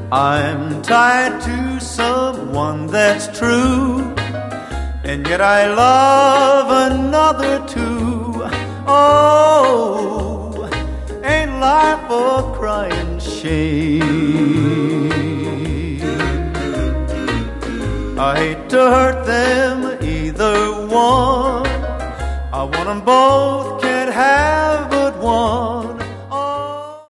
I'm tied to someone that's true, and yet I love another too. Oh, ain't life a crying shame? I hate to hurt them, either one. I want them both, can't have